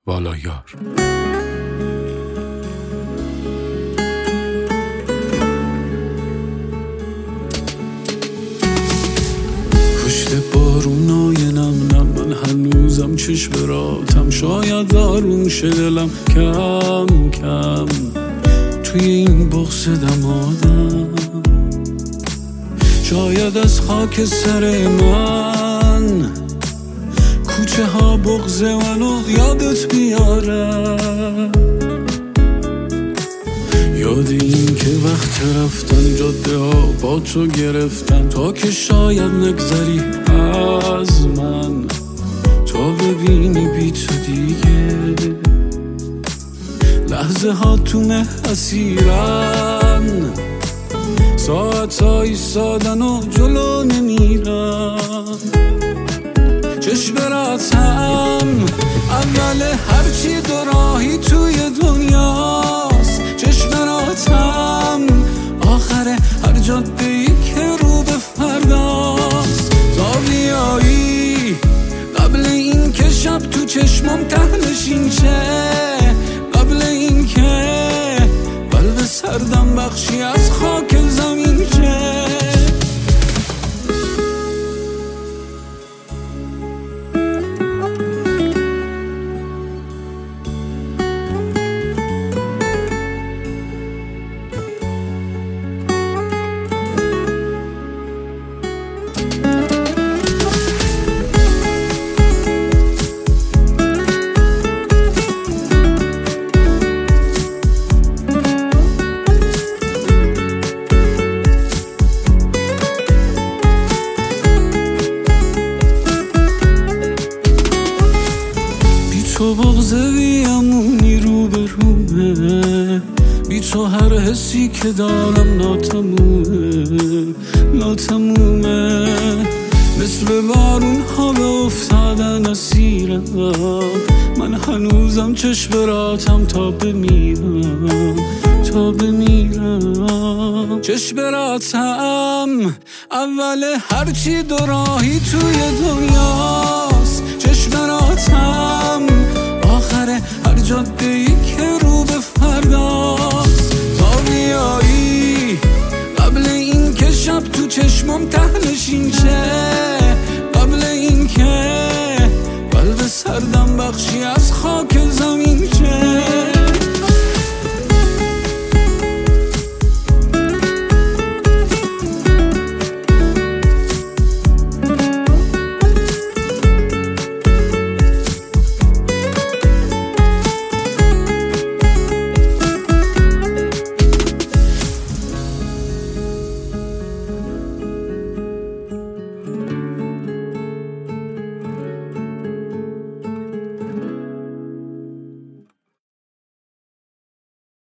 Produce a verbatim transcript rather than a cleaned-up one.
والایار. پشت بارونای نم نم من هنوزم چشم راتم، شاید آروم شه دلم کم کم توی این بغض دمادم. شاید از خاک سر من کوچه ها بغض منو یادت بیارم، یاد این که وقت رفتن جاده ها با تو گرفتن، تا که شاید نگذری از من، تا ببینی بی تو دیگه لحظه ها تو مه اسیرن، ساعت ها ایستادن و جلو نمیرن. چشم راتم اول هرچی دو راهی توی دنیاست، چشم راتم آخر هر جاده ای که رو به فرداست. تا بیایی قبل این که شب تو چشمم تهنشین شه، قبل این که قلب سردم بخشی از خاک زمین شه. تو بغض بیامونی رو به رومه، بی تو هر حسی که دارم ناتمومه ناتمومه. مثل بارون ها به افتادن اسیرم، من هنوزم چشم راتم تا بمیرم تا بمیرم. چشم راتم اول هرچی دو راهی توی دنیاست، چشم راتم آخر هر جاده ای که رو به فرداست. تا بیایی قبل این که شب تو چشمم تهنشین شه، قبل این که قلب سردم بخشی از خاک زمین شه.